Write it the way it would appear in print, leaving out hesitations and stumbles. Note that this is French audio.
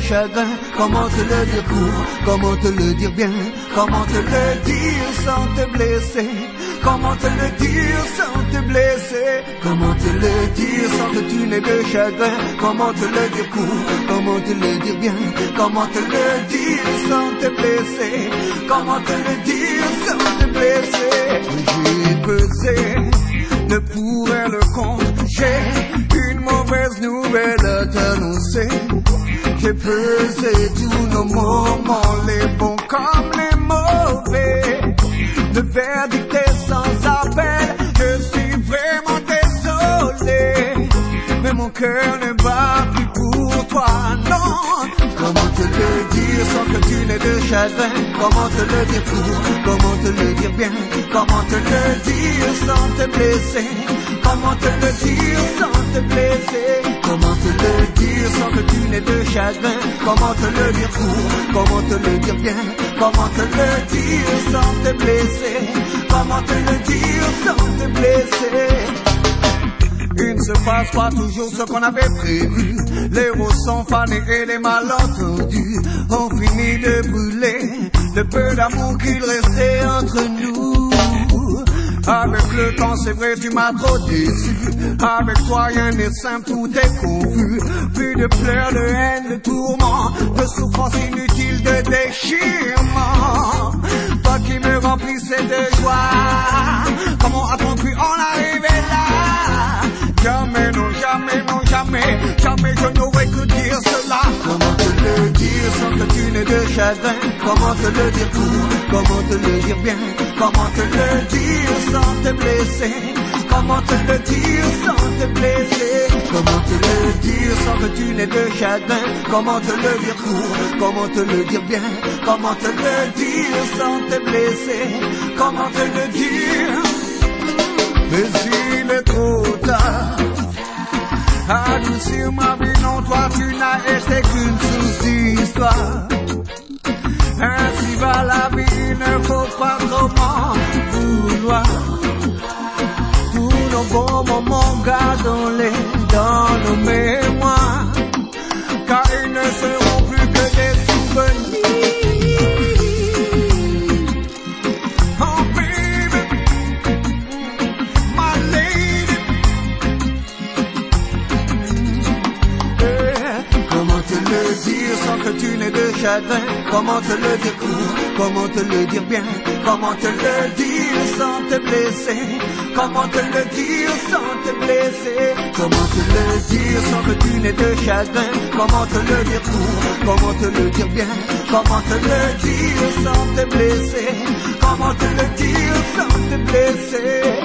chagrin? Comment te le dire court? Comment te le dire bien? Comment te le dire sans te blesser? Comment te le dire sans te blesser? Comment te le dire sans que tu n'aies de chagrin? Comment te le dire court? Comment te le dire bien? Comment te le dire sans te blesser? Comment te le dire sans te blesser? J'ai pesé de pour et le contre. J'ai une mauvaise nouvelle à t'annoncer. J'ai pesé tous nos moments, les bons comme les mauvais. Le verdict est sans appel. Je suis vraiment désolé, mais mon cœur ne bat plus pour toi, non. Comment te le dire sans que tu n'aies de chagrin? Comment te le dire court? Comment te le dire bien? Comment te le dire sans te blesser? Comment te le dire sans te blesser? Comment te le dire sans que tu n'aies de chagrin? Comment te le dire court? Comment te le dire bien? Comment te le dire sans te blesser? Comment te le dire sans te blesser? Il ne se passe pas toujours ce qu'on avait prévu. Les roses sont fanées et les malentendus ont fini de brûler le peu d'amour qu'il restait entre nous. Avec le temps, c'est vrai, tu m'as trop déçu. Avec toi, rien n'est simple, tout est confus. Plus de pleurs, de haine, de tourments, de souffrance inutile, de déchirement. Toi qui me remplissais de joie, comment a-t-on pu en arriver là? Jamais, non, jamais, non, jamais, jamais je n'aurais que dire cela. Comment te le dire sans que tu n'aies de chagrin? Comment te le dire court? Comment te le dire bien? Comment te le dire sans te blesser? Comment te le dire sans te blesser? Comment te le dire sans que tu n'aies de chagrin? Comment te le dire court? Comment te le dire bien? Comment te le dire sans te blesser? Comment te le dire? Mais il est trop tard. Adoucir ma vie, non, toi tu n'as été qu'une source d'histoire. Ainsi va la vie, il ne faut pas trop m'en vouloir. Tous nos bons moments, gardons-les dans nos mémoires, car ils ne seront plus que des souvenirs. Oh baby, my lady. Comment te le dire sans que tu n'aies de chagrin? Comment te le dire court? Comment te le dire bien? Comment te le dire sans te blesser? Comment te le dire sans te blesser? Comment te le dire sans que tu n'aies de chagrin? Comment te le dire court? Comment te le dire bien? Comment te le dire sans te blesser? Comment te le dire sans te blesser?